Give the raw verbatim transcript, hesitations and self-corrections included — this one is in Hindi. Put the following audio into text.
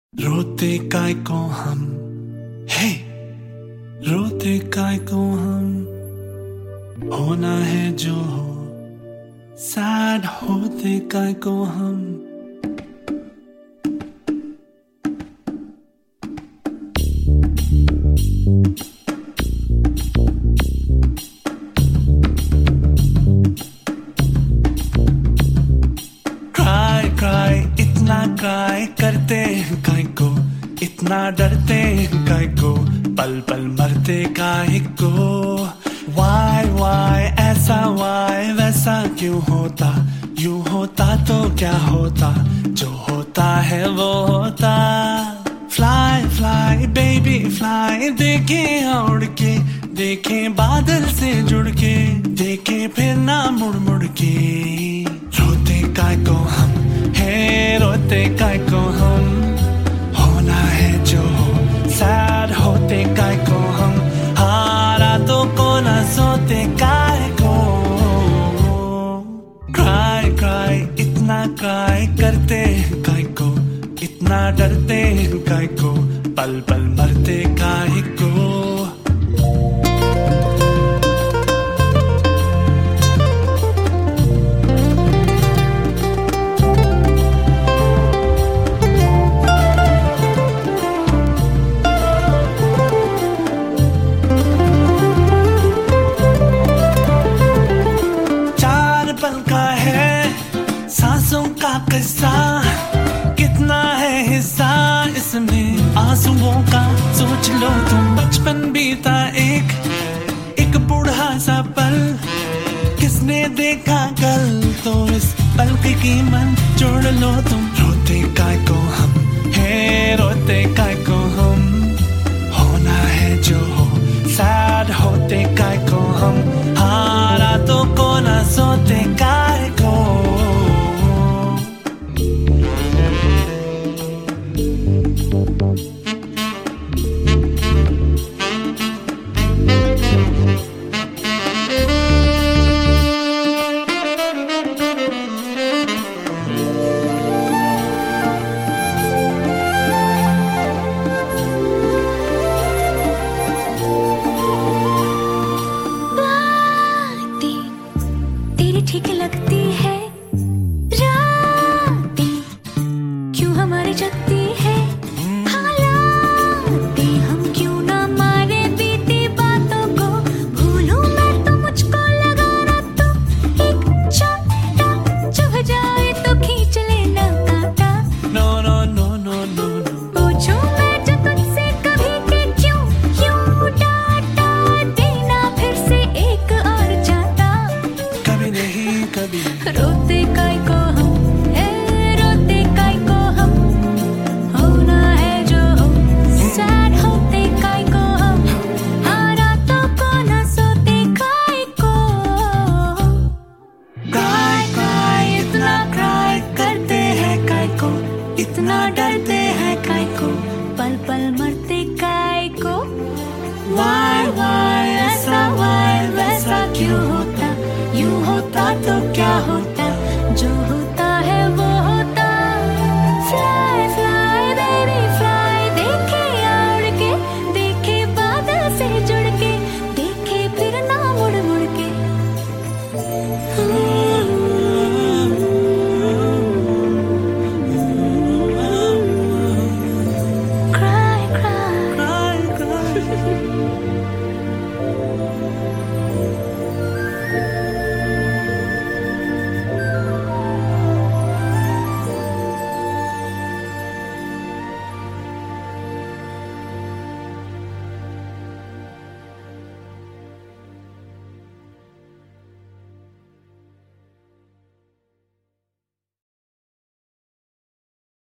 रोते काय को हम, हे रोते काय को हम, होना है जो हो, सैड होते काय को हम। क्राई क्राई इतना क्राई करते हैं काय को, इतना डरते हैं काय को, पल पल मरते काय को। वाई वाई ऐसा वाई वैसा क्यों होता, यूं होता तो क्या होता, जो होता है वो होता। फ्लाई फ्लाई बेबी फ्लाई, देखें उड़ के, देखें बादल से जुड़ के, देखें फिर ना मुड़ मुड़ के। रोते काय को हम, है रोते काय को हम, होना है जो सैड होते काय को हम, हारा तो को ना सोते काय को। क्राई क्राई इतना क्राई करते हैं काय को, इतना डरते हैं काय को, पल पल मरते काय को। पल का है सांसों का किस्सा, कितना है हिस्सा इसमें आंसुओं का। सोच लो तुम बचपन बीता एक एक बूढ़ा सा पल, किसने देखा कल, तो इस पल की कीमत जोड़ लो तुम। रोते काय को हम, है रोते काय को हम, होना है जो हो, सैड होते काय को हम, हारा तो को ना सोते काय को। ठीक लगती है रातें, क्यों हमारी जगती है हालातें, हम क्यों ना मारे बीती बातों को, भूलूं मैं तो मुझको लगा ना तो एक छोटा, चुभ जाए तो खींच लेना कांटा। No no no no no no, पूछूं मैं जो तुझसे कभी के क्यों क्यों डांटा देना फिर से एक और जाता। कभी नहीं कभी। रोते काय को हम, है रोते काय को हम, होना है जो हो, सैड होते काय को हम, हारा तो को ना सोते काय को। क्राई क्राई इतना क्राई करते हैं काय को, इतना डरते हैं काय को, पल पल मरते काय को। वाई वाई ऐसा वाई वैसा क्यों होता, यूं होता तो क्या होता।